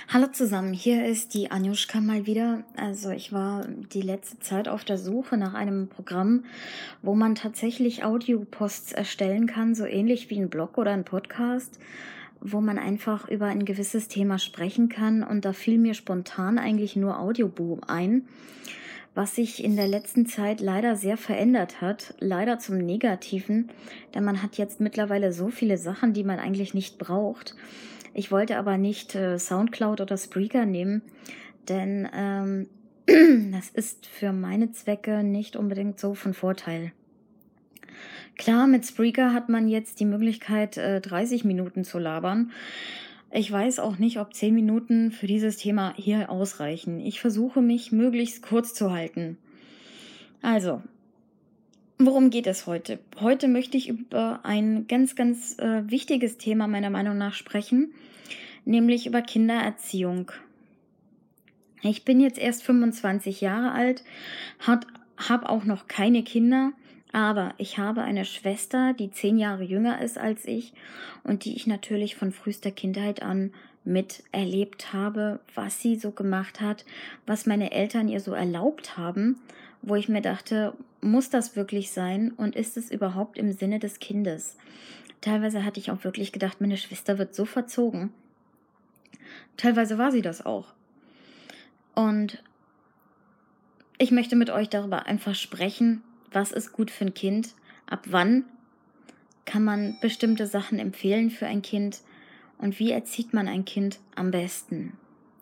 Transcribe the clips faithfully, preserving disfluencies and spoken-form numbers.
Hallo zusammen, hier ist die Anjuschka mal wieder. Also ich war die letzte Zeit auf der Suche nach einem Programm, wo man tatsächlich Audioposts erstellen kann, so ähnlich wie ein Blog oder ein Podcast, wo man einfach über ein gewisses Thema sprechen kann. Und da fiel mir spontan eigentlich nur Audioboom ein, was sich in der letzten Zeit leider sehr verändert hat, leider zum Negativen, denn man hat jetzt mittlerweile so viele Sachen, die man eigentlich nicht braucht. Ich wollte aber nicht äh, Soundcloud oder Spreaker nehmen, denn ähm, das ist für meine Zwecke nicht unbedingt so von Vorteil. Klar, mit Spreaker hat man jetzt die Möglichkeit, äh, dreißig Minuten zu labern. Ich weiß auch nicht, ob zehn Minuten für dieses Thema hier ausreichen. Ich versuche mich möglichst kurz zu halten. Also, worum geht es heute? Heute möchte ich über ein ganz, ganz äh, wichtiges Thema meiner Meinung nach sprechen, nämlich über Kindererziehung. Ich bin jetzt erst fünfundzwanzig Jahre alt, habe auch noch keine Kinder, aber ich habe eine Schwester, die zehn Jahre jünger ist als ich und die ich natürlich von frühester Kindheit an miterlebt habe, was sie so gemacht hat, was meine Eltern ihr so erlaubt haben, wo ich mir dachte, muss das wirklich sein und ist es überhaupt im Sinne des Kindes? Teilweise hatte ich auch wirklich gedacht, meine Schwester wird so verzogen. Teilweise war sie das auch. Und ich möchte mit euch darüber einfach sprechen, was ist gut für ein Kind, ab wann kann man bestimmte Sachen empfehlen für ein Kind und wie erzieht man ein Kind am besten.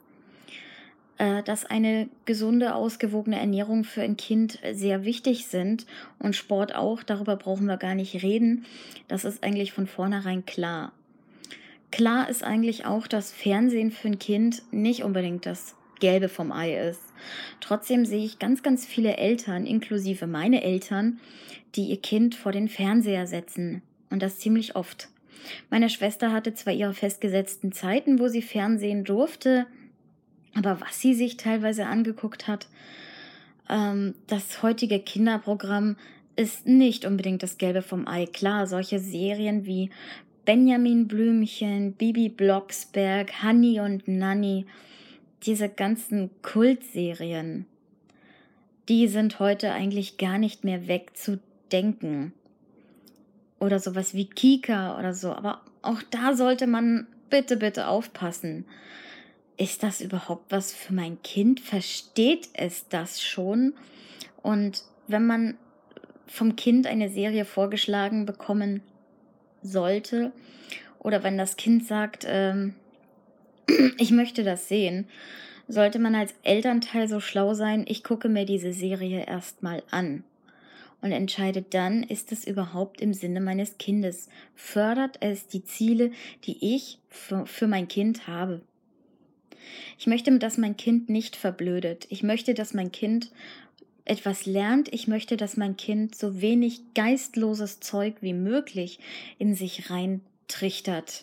Äh, dass eine gesunde, ausgewogene Ernährung für ein Kind sehr wichtig sind und Sport auch, darüber brauchen wir gar nicht reden, das ist eigentlich von vornherein klar. Klar ist eigentlich auch, dass Fernsehen für ein Kind nicht unbedingt das Gelbe vom Ei ist. Trotzdem sehe ich ganz, ganz viele Eltern, inklusive meine Eltern, die ihr Kind vor den Fernseher setzen. Und das ziemlich oft. Meine Schwester hatte zwar ihre festgesetzten Zeiten, wo sie Fernsehen durfte, aber was sie sich teilweise angeguckt hat, ähm, das heutige Kinderprogramm ist nicht unbedingt das Gelbe vom Ei. Klar, solche Serien wie Benjamin Blümchen, Bibi Blocksberg, Hanni und Nanni, diese ganzen Kultserien, die sind heute eigentlich gar nicht mehr wegzudenken. Oder sowas wie Kika oder so. Aber auch da sollte man bitte, bitte aufpassen. Ist das überhaupt was für mein Kind? Versteht es das schon? Und wenn man vom Kind eine Serie vorgeschlagen bekommen sollte oder wenn das Kind sagt, ähm, ich möchte das sehen, sollte man als Elternteil so schlau sein, ich gucke mir diese Serie erstmal an und entscheide dann, ist es überhaupt im Sinne meines Kindes? Fördert es die Ziele, die ich für, für mein Kind habe? Ich möchte, dass mein Kind nicht verblödet. Ich möchte, dass mein Kind etwas lernt. Ich möchte, dass mein Kind so wenig geistloses Zeug wie möglich in sich reintrichtert.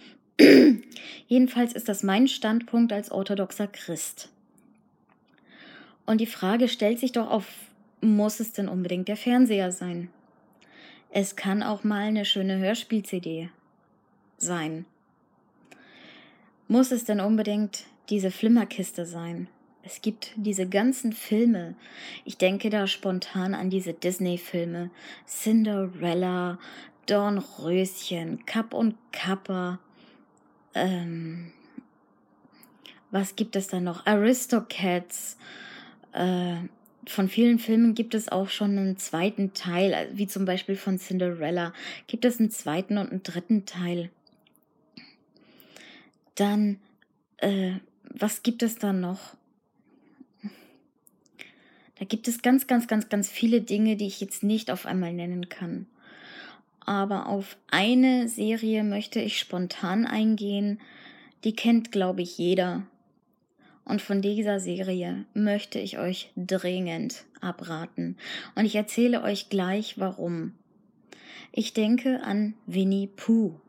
Jedenfalls ist das mein Standpunkt als orthodoxer Christ. Und die Frage stellt sich doch auf, muss es denn unbedingt der Fernseher sein? Es kann auch mal eine schöne Hörspiel-C D sein. Muss es denn unbedingt diese Flimmerkiste sein? Es gibt diese ganzen Filme. Ich denke da spontan an diese Disney-Filme. Cinderella, Dornröschen, Kapp und Kappa. Ähm, was gibt es da noch? Aristocats. Äh, von vielen Filmen gibt es auch schon einen zweiten Teil, wie zum Beispiel von Cinderella. Gibt es einen zweiten und einen dritten Teil? Dann, äh, was gibt es da noch? Da gibt es ganz, ganz, ganz, ganz viele Dinge, die ich jetzt nicht auf einmal nennen kann. Aber auf eine Serie möchte ich spontan eingehen. Die kennt, glaube ich, jeder. Und von dieser Serie möchte ich euch dringend abraten. Und ich erzähle euch gleich, warum. Ich denke an Winnie Pooh.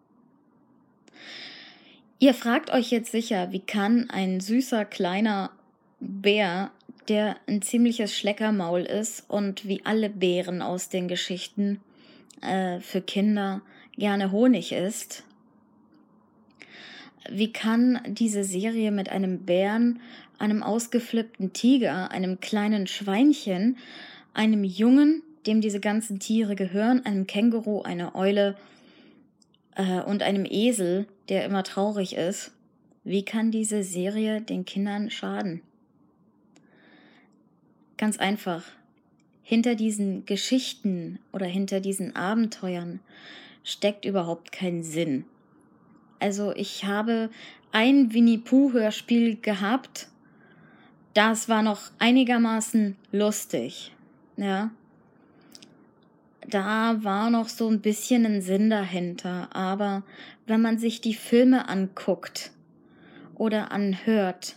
Ihr fragt euch jetzt sicher, wie kann ein süßer kleiner Bär, der ein ziemliches Schleckermaul ist und wie alle Bären aus den Geschichten äh, für Kinder gerne Honig isst, Wie kann diese Serie mit einem Bären, einem ausgeflippten Tiger, einem kleinen Schweinchen, einem Jungen, dem diese ganzen Tiere gehören, einem Känguru, einer Eule äh, und einem Esel, der immer traurig ist, wie kann diese Serie den Kindern schaden? Ganz einfach. Hinter diesen Geschichten oder hinter diesen Abenteuern steckt überhaupt kein Sinn. Also ich habe ein Winnie-Pooh-Hörspiel gehabt, das war noch einigermaßen lustig, ja. Da war noch so ein bisschen ein Sinn dahinter, aber wenn man sich die Filme anguckt oder anhört,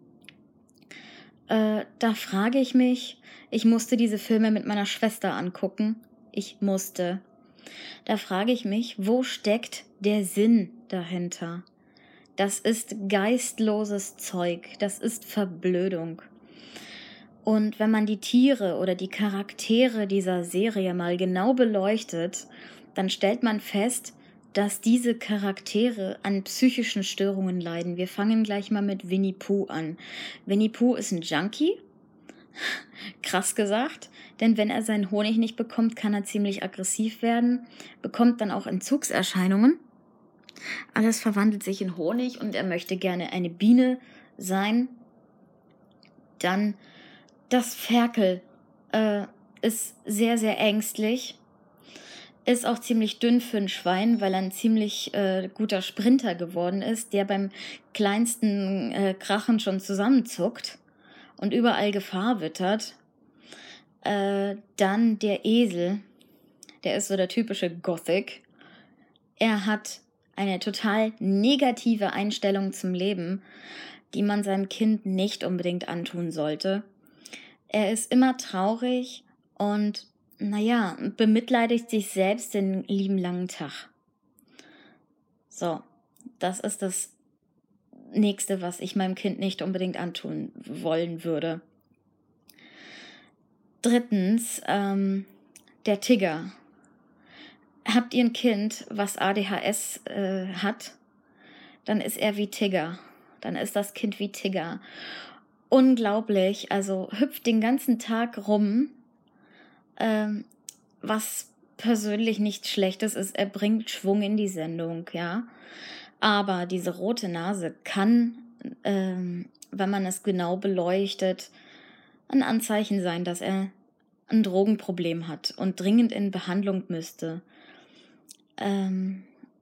äh, da frage ich mich, ich musste diese Filme mit meiner Schwester angucken. Ich musste. Da frage ich mich, wo steckt der Sinn dahinter? Das ist geistloses Zeug, das ist Verblödung. Und wenn man die Tiere oder die Charaktere dieser Serie mal genau beleuchtet, dann stellt man fest, dass diese Charaktere an psychischen Störungen leiden. Wir fangen gleich mal mit Winnie Pooh an. Winnie Pooh ist ein Junkie, krass gesagt, denn wenn er seinen Honig nicht bekommt, kann er ziemlich aggressiv werden, bekommt dann auch Entzugserscheinungen. Alles verwandelt sich in Honig und er möchte gerne eine Biene sein. Dann das Ferkel äh, ist sehr, sehr ängstlich. Ist auch ziemlich dünn für ein Schwein, weil er ein ziemlich äh, guter Sprinter geworden ist, der beim kleinsten äh, Krachen schon zusammenzuckt und überall Gefahr wittert. Äh, dann der Esel, der ist so der typische Gothic. Er hat eine total negative Einstellung zum Leben, die man seinem Kind nicht unbedingt antun sollte. Er ist immer traurig und, naja, bemitleidigt sich selbst den lieben langen Tag. So, das ist das Nächste, was ich meinem Kind nicht unbedingt antun wollen würde. Drittens, ähm, der Tigger. Habt ihr ein Kind, was A D H S äh, hat, dann ist er wie Tigger. Dann ist das Kind wie Tigger. Unglaublich, also hüpft den ganzen Tag rum, ähm, was persönlich nichts Schlechtes ist. Er bringt Schwung in die Sendung, ja. Aber diese rote Nase kann, ähm, wenn man es genau beleuchtet, ein Anzeichen sein, dass er ein Drogenproblem hat und dringend in Behandlung müsste. Ähm,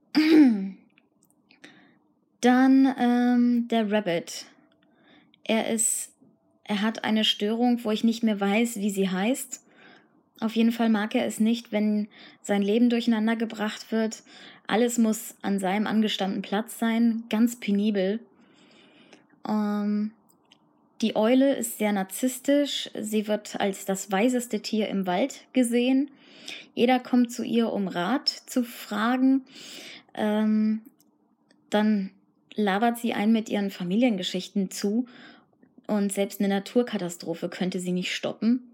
dann ähm, der Rabbit. Er ist, er hat eine Störung, wo ich nicht mehr weiß, wie sie heißt. Auf jeden Fall mag er es nicht, wenn sein Leben durcheinander gebracht wird. Alles muss an seinem angestammten Platz sein, ganz penibel. Ähm, die Eule ist sehr narzisstisch. Sie wird als das weiseste Tier im Wald gesehen. Jeder kommt zu ihr, um Rat zu fragen. Ähm, dann labert sie einen mit ihren Familiengeschichten zu. Und selbst eine Naturkatastrophe könnte sie nicht stoppen.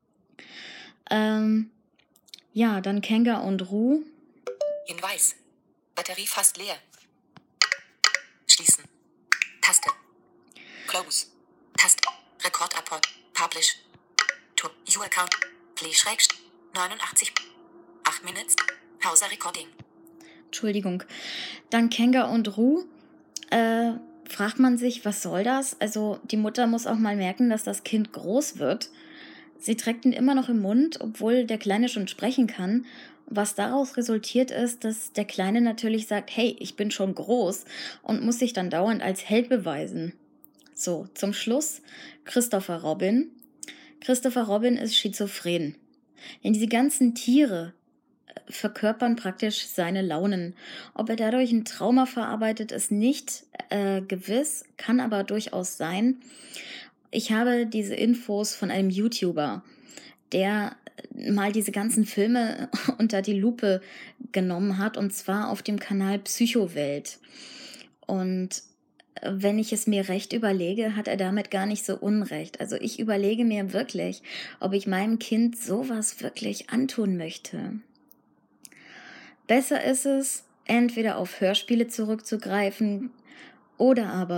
Ähm, ja, dann Kenga und Ru. Hinweis. Batterie fast leer. Schließen. Taste. Close. Taste. Record-Apport. Publish. To. You account. Play schrägst. neunundachtzig. acht Minutes. Pause Recording. Entschuldigung. Dann Kenga und Ru. Äh, fragt man sich, was soll das? Also die Mutter muss auch mal merken, dass das Kind groß wird. Sie trägt ihn immer noch im Mund, obwohl der Kleine schon sprechen kann. Was daraus resultiert ist, dass der Kleine natürlich sagt, hey, ich bin schon groß und muss sich dann dauernd als Held beweisen. So, zum Schluss Christopher Robin. Christopher Robin ist schizophren. Denn diese ganzen Tiere verkörpern praktisch seine Launen. Ob er dadurch ein Trauma verarbeitet, ist nicht äh, gewiss, kann aber durchaus sein. Ich habe diese Infos von einem YouTuber, der mal diese ganzen Filme unter die Lupe genommen hat, und zwar auf dem Kanal Psychowelt. Und wenn ich es mir recht überlege, hat er damit gar nicht so Unrecht. Also ich überlege mir wirklich, ob ich meinem Kind sowas wirklich antun möchte. Besser ist es, entweder auf Hörspiele zurückzugreifen, Oder aber